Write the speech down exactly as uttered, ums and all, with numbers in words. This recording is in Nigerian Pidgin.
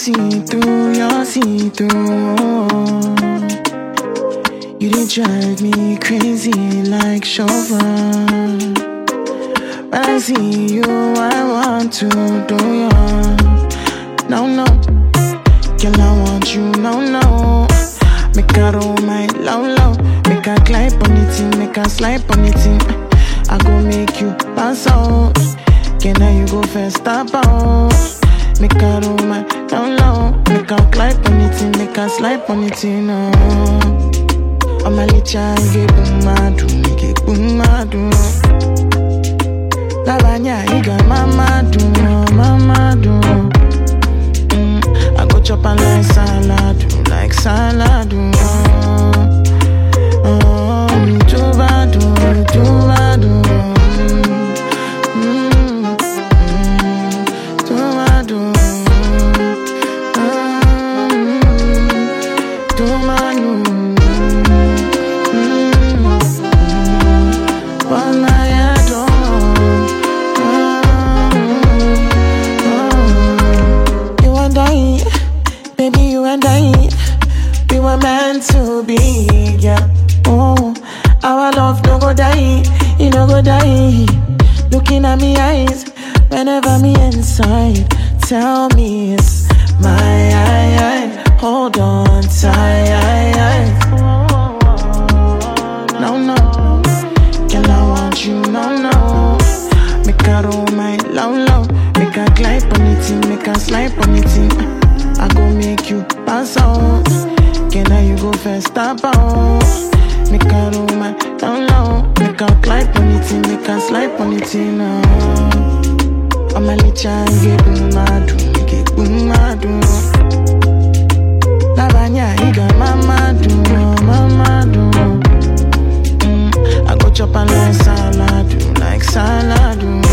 see through, you're see through. You did drive me crazy like chauffeur. When I see you, I want to do you. No, no, girl, I want you, no, no. Make her roll my low, low. Make her climb on it, make her slide on it. I go make you pass out. Can I you go first, stop out. Make her roll my low, low. Make her climb on it, make her slide on it, no. I'm a little get boom, I do, get boom, I do. La banya, you got mama do, mama do. Mm, I go chop and like salad, like salad. Oh, you too bad, you too bad. Mm, mm, too bad. Mm, too bad. Meant to be, yeah. Oh, our love no go die, it no go die. Looking at me eyes, whenever me inside, tell me it's my eye, eye. Hold on tight. No, no, girl, I want you, no, no. Make her roll my low, low. Make her climb on it, make her slide on it. I go make you pass out. Can I you go first, stop out. Make her roll my down low. Make her climb on it, make her slide on it, no. I'm a little get boom, I do, get boom, I do. La banya, you got mama do, mama do. Mm, I go chop and like salad, like salad.